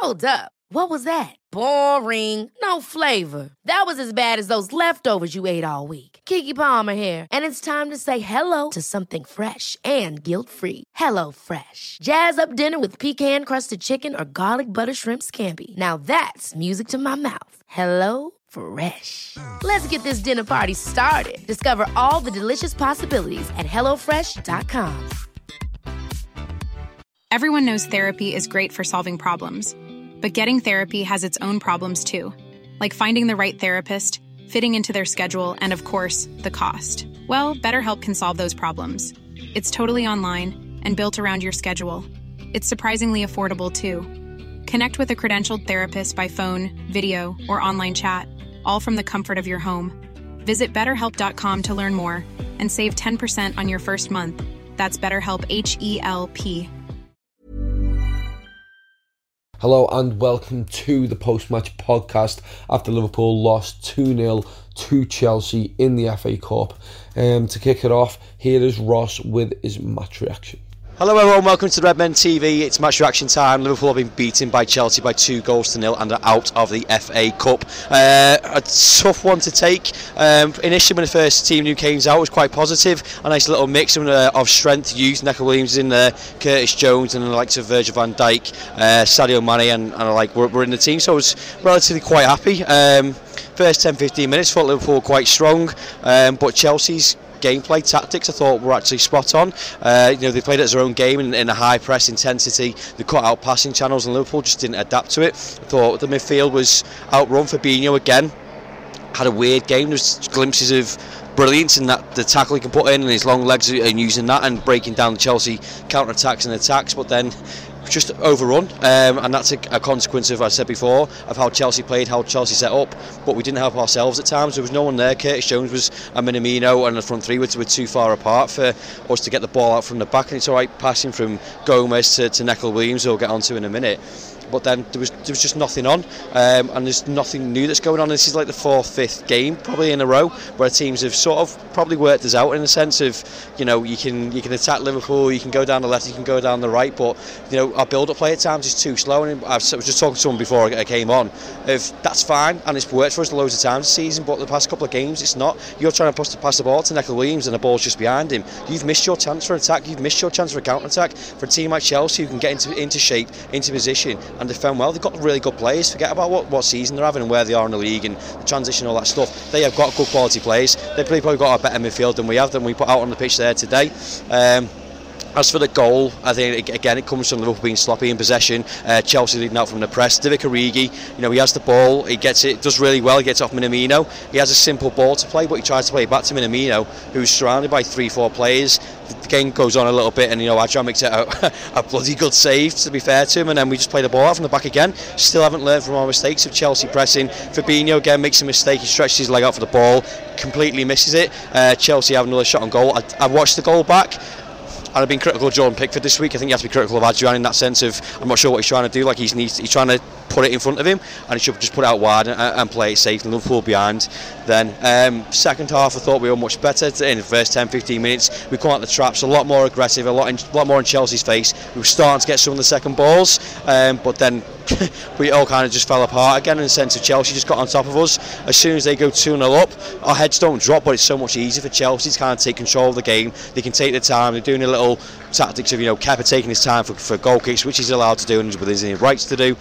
Hold up. What was that? Boring. No flavor. That was as bad as those leftovers you ate all week. Keke Palmer here, and it's time to say hello to something fresh and guilt-free. Hello Fresh. Jazz up dinner with pecan-crusted chicken or garlic butter shrimp scampi. Now that's music to my mouth. Hello Fresh. Let's get this dinner party started. Discover all the delicious possibilities at hellofresh.com. Everyone knows therapy is great for solving problems. But getting therapy has its own problems too, like finding the right therapist, fitting into their schedule, and of course, the cost. Well, BetterHelp can solve those problems. It's totally online and built around your schedule. It's surprisingly affordable too. Connect with a credentialed therapist by phone, video, or online chat, all from the comfort of your home. Visit BetterHelp.com to learn more and save 10% on your first month. That's BetterHelp, H-E-L-P. Hello and welcome to the post-match podcast after Liverpool lost 2-0 to Chelsea in the FA Cup. To kick it off, here is Ross with his match reaction. Hello everyone, welcome to Redmen TV. It's match reaction time. Liverpool have been beaten by Chelsea by 2-0 and are out of the FA Cup. A tough one to take. Initially when the first team who came out was quite positive. A nice little mix of strength, youth. Neco Williams in there, Curtis Jones and the likes of Virgil van Dijk, Sadio Mane and were in the team, so I was relatively quite happy. First 10-15 minutes thought Liverpool were quite strong, but Chelsea's gameplay tactics I thought were actually spot on. They played it as their own game in a high press intensity. They cut out passing channels and Liverpool just didn't adapt to it. I thought the midfield was outrun. Fabinho again had a weird game. There's glimpses of brilliance in that the tackle he can put in and his long legs and using that and breaking down the Chelsea counter-attacks and attacks, but then just overrun, and that's a consequence of, as I said before, of how Chelsea played, how Chelsea set up, but we didn't help ourselves at times. There was no one there. Curtis Jones and Minamino and the front three were too far apart for us to get the ball out from the back, and it's alright passing from Gomez to Neco Williams, who we'll get onto in a minute. But then there was just nothing on, and there's nothing new that's going on. This is like the 4th, 5th game probably in a row where teams have sort of probably worked us out in the sense of, you can attack Liverpool, you can go down the left, you can go down the right, but our build-up play at times is too slow. And I was just talking to someone before I came on. If that's fine, and it's worked for us loads of times this season, but the past couple of games it's not. You're trying to pass the ball to Neco Williams and the ball's just behind him. You've missed your chance for attack. You've missed your chance for a counter-attack. For a team like Chelsea who can get into shape, into position and defend well, they've got really good players. Forget about what season they're having and where they are in the league and the transition, all that stuff. They have got good quality players. They've probably got a better midfield than we put out on the pitch there today. As for the goal, I think again it comes from Liverpool being sloppy in possession. Chelsea leading out from the press. Divock Origi, he has the ball, he gets it, does really well. He gets off Minamino. He has a simple ball to play, but he tries to play it back to Minamino, who's surrounded by 3-4 players. The game goes on a little bit, and Adrian makes it a bloody good save, to be fair to him, and then we just play the ball out from the back again. Still haven't learned from our mistakes of Chelsea pressing. Fabinho again makes a mistake. He stretches his leg out for the ball, completely misses it. Chelsea have another shot on goal. I watched the goal back. And I've been critical of Jordan Pickford this week. I think you have to be critical of Adrian in that sense of, I'm not sure what he's trying to do. Like he's trying to put it in front of him, and he should just put it out wide and play it safe and Liverpool behind. Then second half I thought we were much better. In the first 10-15 minutes we come out the traps a lot more aggressive, a lot more in Chelsea's face. We were starting to get some of the second balls, but then we all kind of just fell apart again in the sense of Chelsea just got on top of us. As soon as they go 2-0 up, our heads don't drop, but it's so much easier for Chelsea to kind of take control of the game. They can take the time. They're doing a little tactics of Kepa taking his time for goal kicks, which he's allowed to do and with his rights to do.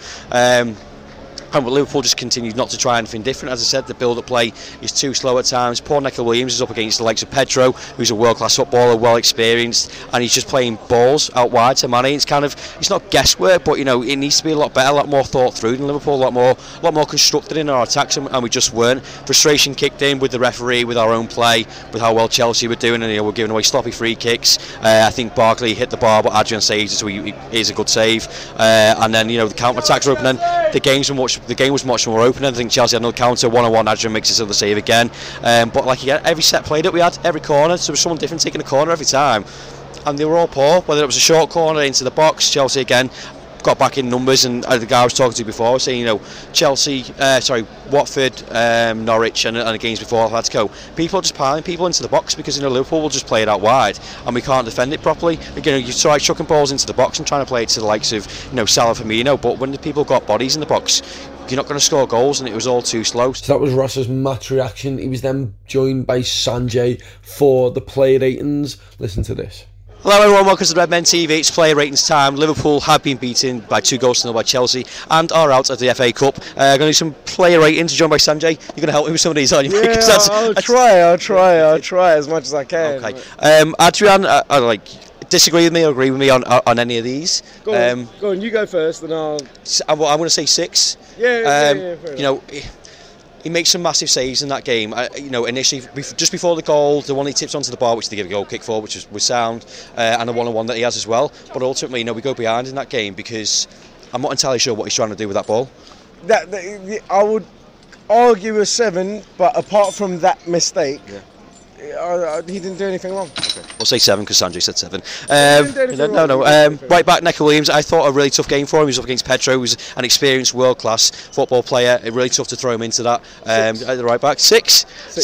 And Liverpool just continues not to try anything different. As I said, the build-up play is too slow at times. Poor Neco Williams is up against the likes of Pedro, who's a world-class footballer, well experienced, and he's just playing balls out wide to Mane. It's not guesswork, but it needs to be a lot better, a lot more thought through than Liverpool, a lot more constructed in our attacks, and we just weren't. Frustration kicked in with the referee, with our own play, with how well Chelsea were doing, and we're giving away sloppy free kicks. I think Barkley hit the bar, but Adrian saved it, so he is a good save. And then the counter-attacks are open, and the game was much more open. I think Chelsea had another counter, one-on-one. Adrian makes his other save again. But every set play that we had, every corner, so there was someone different taking a corner every time, and they were all poor. Whether it was a short corner into the box, Chelsea again got back in numbers, and the guy I was talking to before was saying, Watford, Norwich, and the games before Atletico, people are just piling people into the box because Liverpool will just play it out wide, and we can't defend it properly. You try chucking balls into the box and trying to play it to the likes of Salah, Firmino, but when the people got bodies in the box, you're not going to score goals, and it was all too slow. So that was Ross's match reaction. He was then joined by Sanjay for the player ratings. Listen to this. Hello everyone, welcome to the Redmen TV. It's player ratings time. Liverpool have been beaten by 2-0 by Chelsea and are out of the FA Cup. Going to do some player ratings, joined by Sanjay. You're going to help me with some of these, aren't you? Yeah, I'll try as much as I can. Okay. Adrian, disagree with me or agree with me on any of these? Go on, you go first, and I'm going to say 6. Yeah. He makes some massive saves in that game. Initially, just before the goal, the one he tips onto the bar, which they give a goal kick for, which was sound, and the one-on-one that he has as well. But ultimately, we go behind in that game because I'm not entirely sure what he's trying to do with that ball. I would argue a 7, but apart from that mistake, he didn't do anything wrong. Okay. We'll say 7 because Sanjay said 7. Right back, Neco Williams. I thought a really tough game for him. He was up against Pedro, who's an experienced world-class football player. Really tough to throw him into that. At the right back, 6.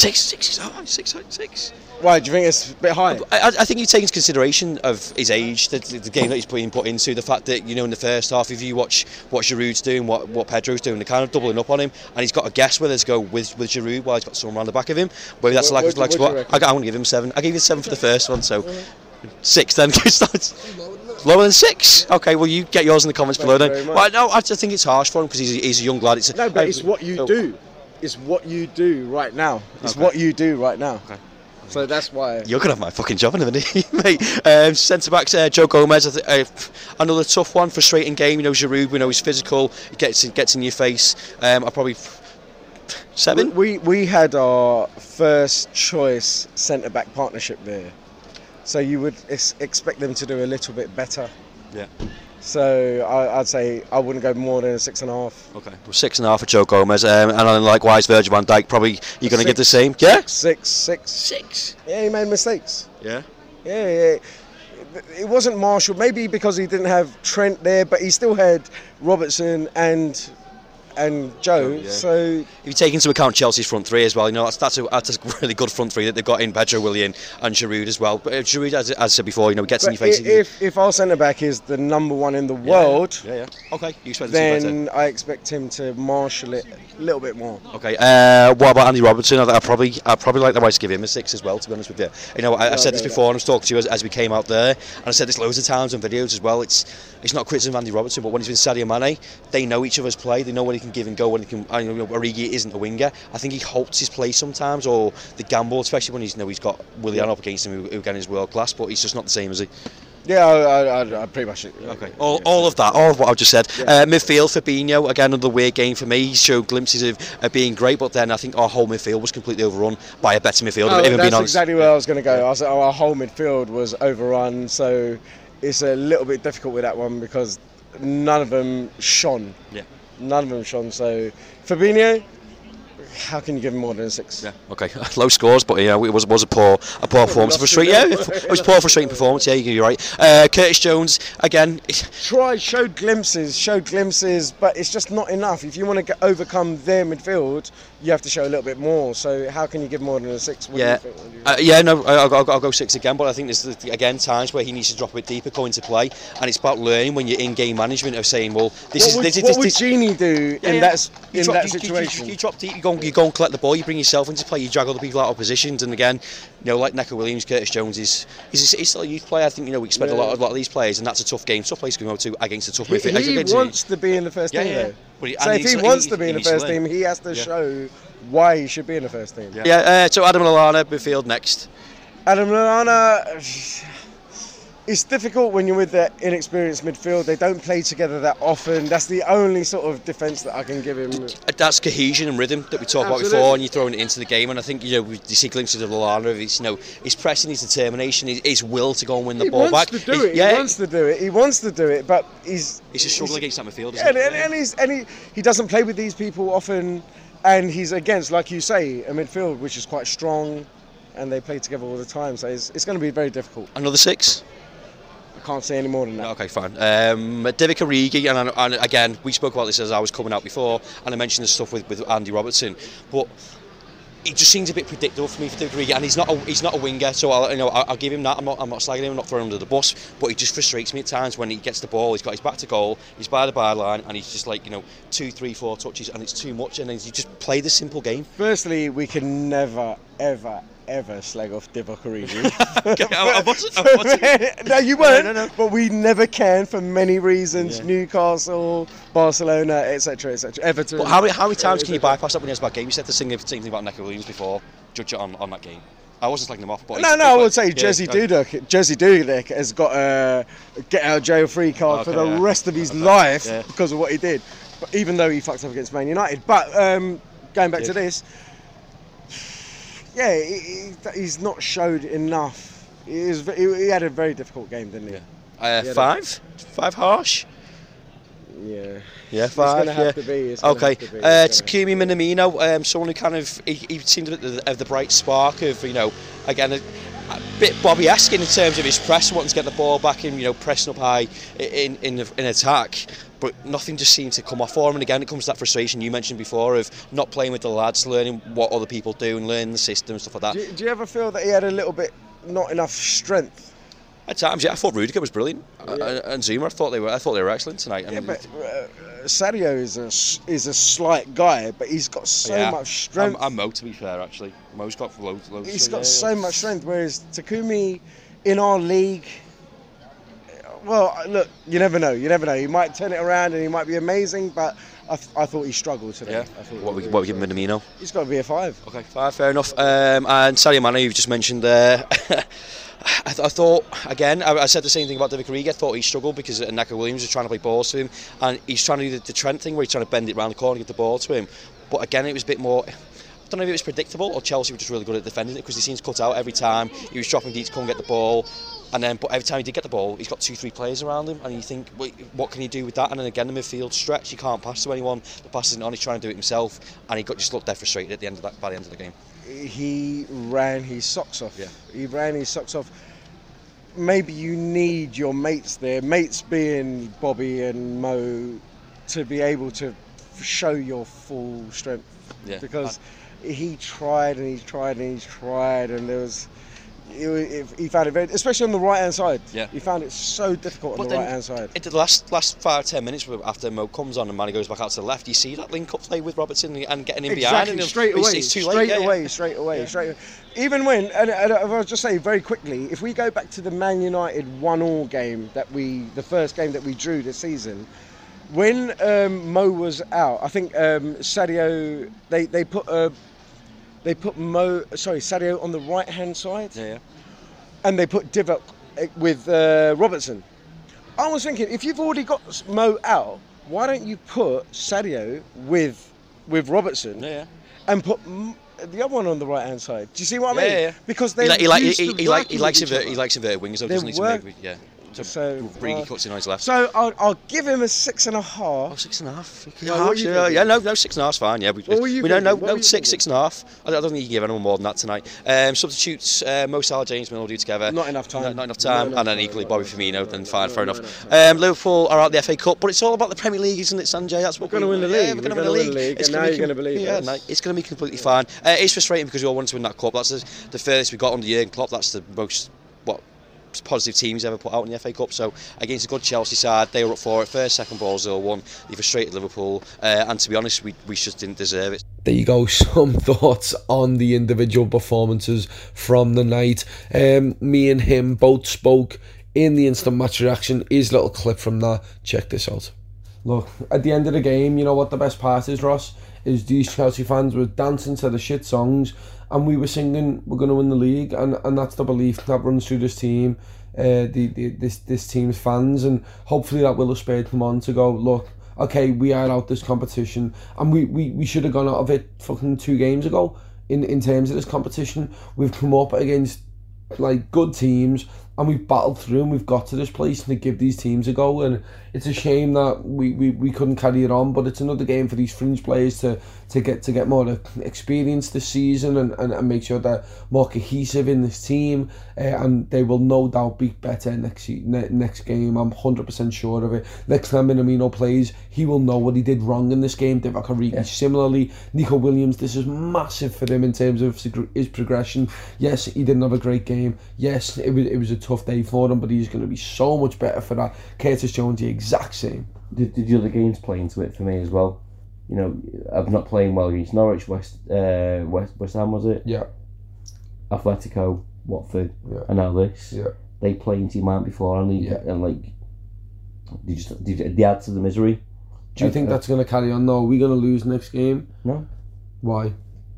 6. Why, do you think it's a bit high? I think you take into consideration of his age, the game that he's being put into, the fact that, in the first half, if you watch what Giroud's doing, what Pedro's doing, they're kind of doubling up on him, and he's got to guess whether to go with Giroud while he's got someone around the back of him. Whether that's like spot. I'm going to give him 7. I gave you 7 for the first one, so 6 then. Lower than 6? Okay, well, you get yours in the comments below then. Well, no, I just think it's harsh for him because he's a young lad. But it's what you do. It's what you do right now. It's what you do right now. Okay. So that's why you're gonna have my fucking job in a minute, mate. Centre backs, Joe Gomez. Another tough one, frustrating game. Giroud. We know he's physical. He gets in your face. I'll probably 7. We had our first choice centre back partnership there, so you would expect them to do a little bit better. Yeah. So I'd say I wouldn't go more than a 6.5. Okay, well, 6.5 for Joe Gomez, and then likewise Virgil van Dijk. Probably you're going to give the same. Yeah. 6. Yeah, he made mistakes. Yeah. Yeah. It wasn't Marshall. Maybe because he didn't have Trent there, but he still had Robertson and Joe. Yeah. So if you take into account Chelsea's front 3 as well, that's a really good front 3 that they've got in Pedro, Willian and Giroud as well. But Giroud, as I said before, gets in your face. If our centre back is the number 1 in the world, okay, you expect then I expect him to marshal it a little bit more. Okay, what about Andy Robertson? I probably like the way to give him a 6 as well. To be honest with you, I said this before, and I was talking to you as we came out there, and I said this loads of times on videos as well. It's not criticism of Andy Robertson, but when he's with Sadio Mane, they know each other's play. They know when he can give and go, when he can. Origi isn't a winger. I think he halts his play sometimes, or the gamble, especially when he's got Willian up against him, who again is world class, but he's just not the same, is he? Yeah, I pretty much. Okay, all of what I've just said. Midfield, Fabinho, again another weird game for me. He showed glimpses of being great, but then I think our whole midfield was completely overrun by a better midfield. That's exactly where I was going to go. I said our whole midfield was overrun, so it's a little bit difficult with that one because none of them shone. Yeah. None of them shone. So Fabinho, how can you give him more than a 6? Yeah. Okay. Low scores, but it was a poor performance. It was poor, frustrating performance. Yeah, you're right. Curtis Jones again. Showed glimpses, but it's just not enough. If you want to overcome their midfield, you have to show a little bit more. So how can you give more than a 6? I'll go 6 again. But I think there's again times where he needs to drop a bit deeper, go into play, and it's about learning when you're in game management of saying, well, what would Genie do in that situation? You drop deep, you go and collect the ball, you bring yourself into play, you drag other people out of positions, and again, like Neco Williams, Curtis Jones he's still a youth player. I think we expect a lot of these players, and that's a tough game, tough place to go to against a tough midfield. He wants to be in the first team though. So if he wants to be in the first team, he has to show why he should be in the first team. So Adam Lallana, midfield next. Adam Lallana, it's difficult when you're with that inexperienced midfield. They don't play together that often. That's the only sort of defence that I can give him. That's cohesion and rhythm that we talked about before, and you're throwing it into the game. And I think you see glimpses of Lallana of his pressing, his determination, his will to go and win the ball back. He wants to do it, but he's a struggle against that midfield. And he doesn't play with these people often, and he's against, like you say, a midfield which is quite strong, and they play together all the time. So it's going to be very difficult. Another 6. can't say any more than that. Okay, fine. Divock Origi, and again, we spoke about this as I was coming out before, and I mentioned the stuff with Andy Robertson, but he just seems a bit predictable for me for Divock Origi, and he's not a winger, so I'll give him that. I'm not slagging him, I'm not throwing him under the bus, but he just frustrates me at times when he gets the ball. He's got his back to goal, he's by the byline, and he's just like 2, 3, 4 touches, and it's too much, and then you just play the simple game. Firstly, we can never, ever slag off Divock Origi. No, you weren't. No. But we never can for many reasons. Yeah. Newcastle, Barcelona, etc., Everton. But how many times can you bypass that when he has a bad game? You said the same thing about Neco Williams before. Judge it on that game. I wasn't slagging him off. But I would say Jesse Dudek has got a get out of jail free card for the rest of his life because of what he did. But even though he fucked up against Man United. But going back to this. Yeah, he's not showed enough. He had a very difficult game, didn't he? Yeah. 5 harsh. Yeah. Yeah, 5. It's going to have to be. Okay. Takumi Minamino, someone who kind of he seemed to have the bright spark of again a bit Bobby-esque in terms of his press, wanting to get the ball back in, pressing up high in attack. But nothing just seemed to come off for him, and again it comes to that frustration you mentioned before of not playing with the lads, learning what other people do and learning the system, stuff like that. Do you ever feel that he had a little bit not enough strength? At times, yeah. I thought Rudiger was brilliant, and Zuma. I thought they were excellent tonight. Yeah, but Sadio is a slight guy, but he's got so much strength. And Mo, to be fair, actually, Mo's got loads. He's got so much strength, whereas Takumi in our league. Well, look, you never know. He might turn it around and he might be amazing, but I thought he struggled today. Yeah. What we give Minamino? He's got to be a 5. Okay, 5, fair enough. And Sadio Mane, you've just mentioned there. I thought, again, I said the same thing about Divock Origi. I thought he struggled because Neco Williams was trying to play balls to him, and he's trying to do the Trent thing where he's trying to bend it round the corner and get the ball to him. But again, it was a bit more. I don't know if it was predictable or Chelsea were just really good at defending it because he seems cut out every time. He was dropping deep to come and get the ball. But every time he did get the ball, he's got 2-3 players around him, and you think, what can he do with that? And then again, the midfield stretch, he can't pass to anyone. The pass isn't on, he's trying to do it himself, and he just looked dead frustrated by the end of the game. He ran his socks off. Yeah. He ran his socks off. Maybe you need your mates there, mates being Bobby and Mo, to be able to show your full strength. Yeah. Because he tried and and there was. He found it very, especially on the right hand side. Yeah. He found it so difficult on the right hand side. Into the last 5-10 minutes after Mo comes on and Manny goes back out to the left, you see that link up play with Robertson and getting in behind. And straight away. It's too late. Straight away. Even when, and I'll just say very quickly, if we go back to the Man United 1-1 game the first game that we drew this season, when Mo was out, I think Sadio, they put Sadio on the right hand side. Yeah. And they put Divock with Robertson. I was thinking, if you've already got Mo out, why don't you put Sadio with Robertson? Yeah. And put the other one on the right hand side. Do you see what I mean? Yeah. Because they he likes inverted wings, though, doesn't he? Yeah. So really cuts in on his left. So I'll give him a 6.5. Oh, 6.5. No, 6.5's fine. Yeah, what were you no, thinking? 6.5. I don't think you can give anyone more than that tonight. Substitutes Mo Salah, James Milner do together. Not enough time. Not enough time, and then equally Bobby Firmino. Then fine, fair enough. Liverpool are out the FA Cup, but it's all about the Premier League, isn't it, Sanjay? That's what we're going to win the league. We're going to win the league. And now you're going to believe it. Yeah, it's going to be completely fine. It's frustrating because we all wanted to win that cup. That's the furthest we got under Jurgen Klopp. That's the most positive teams ever put out in the FA Cup. So against a good Chelsea side, they were up for it. First, second ball, 0-1. They frustrated Liverpool, and to be honest, we just didn't deserve it. There you go, some thoughts on the individual performances from the night. Me and him both spoke in the instant match reaction. Here's a little clip from that. Check this out. Look, at the end of the game, you know what the best part is, Ross? Is these Chelsea fans were dancing to the shit songs and we were singing we're going to win the league, and that's the belief that runs through this team, this team's fans, and hopefully that will have spurred them on to go, look, okay, we are out this competition, and we should have gone out of it fucking 2 games ago in terms of this competition. We've come up against like good teams and we've battled through and we've got to this place and to give these teams a go. And it's a shame that we couldn't carry it on, but it's another game for these fringe players to get more experience this season and make sure they're more cohesive in this team, and they will no doubt be better next game. I'm 100% sure of it. Next time Minamino plays, he will know what he did wrong in this game. Divock Origi similarly. Nico Williams, this is massive for him in terms of his progression. Yes, he didn't have a great game. Yes, it was a tough day for him, but he's going to be so much better for that. Curtis Jones, the exact same. Did the other games play into it for me as well? You know, I'm not playing well against Norwich, West Ham, was it? Yeah. Atletico, Watford, and now this. Yeah. They play into your mind before, and like, they add to the misery. Do you think that's going to carry on? No, are we going to lose next game? No. Why?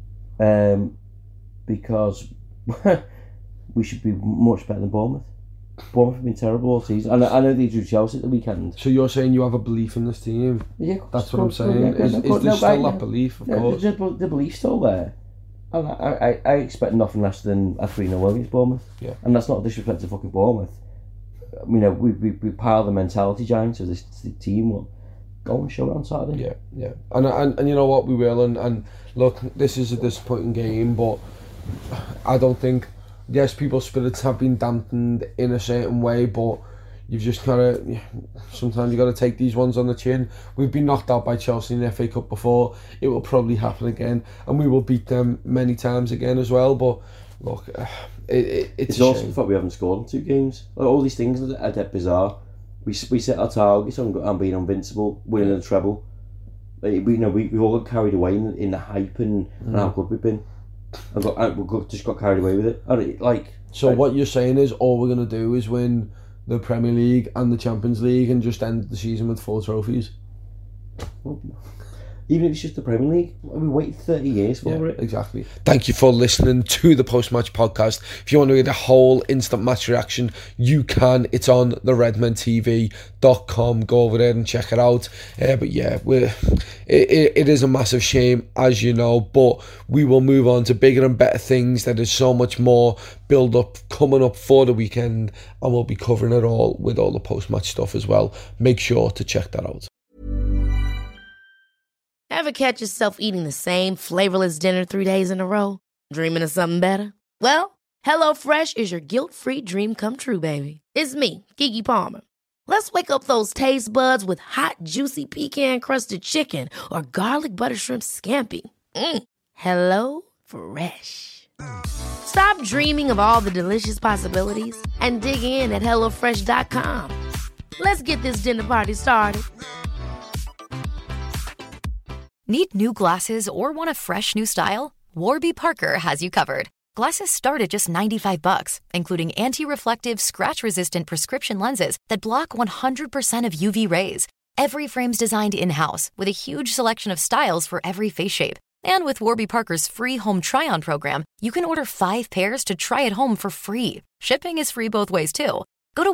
Because we should be much better than Bournemouth. Bournemouth have been terrible all season. I know they drew Chelsea at the weekend. So you're saying you have a belief in this team? Yeah, that's what I'm saying. Is there still that belief? Of course. The belief's still there. And I expect nothing less than a 3-0 win against Bournemouth. Yeah. And that's not a disrespect to fucking Bournemouth. You know, we pile the mentality giants of this team. Well, go and show it on Saturday. Yeah. And you know what, we will. And look, this is a disappointing game, but I don't think. Yes, people's spirits have been dampened in a certain way, but you've just got to. Sometimes you got to take these ones on the chin. We've been knocked out by Chelsea in the FA Cup before. It will probably happen again, and we will beat them many times again as well. But look, it's also the fact we haven't scored in 2 games. Like, all these things are dead bizarre. We set our targets on being invincible, winning the treble. We all got carried away in the hype and how good we've been. We just got carried away with it. So what you're saying is all we're going to do is win the Premier League and the Champions League and just end the season with 4 trophies? Even if it's just the Premier League, we waited 30 years for it. Exactly. Thank you for listening to the Post-Match Podcast. If you want to get a whole instant match reaction, you can. It's on theredmentv.com. Go over there and check it out. But yeah, it is a massive shame, as you know, but we will move on to bigger and better things. There is so much more build-up coming up for the weekend, and we'll be covering it all with all the post-match stuff as well. Make sure to check that out. Ever catch yourself eating the same flavorless dinner 3 days in a row? Dreaming of something better? Well, HelloFresh is your guilt-free dream come true, baby. It's me, Keke Palmer. Let's wake up those taste buds with hot, juicy pecan-crusted chicken or garlic butter shrimp scampi. Hello Fresh. Stop dreaming of all the delicious possibilities and dig in at HelloFresh.com. Let's get this dinner party started. Need new glasses or want a fresh new style? Warby Parker has you covered. Glasses start at just $95, including anti-reflective, scratch-resistant prescription lenses that block 100% of UV rays. Every frame's designed in-house with a huge selection of styles for every face shape. And with Warby Parker's free home try-on program, you can order 5 pairs to try at home for free. Shipping is free both ways, too. Go to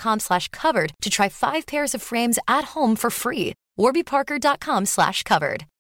warbyparker.com/covered to try 5 pairs of frames at home for free. warbyparker.com/covered.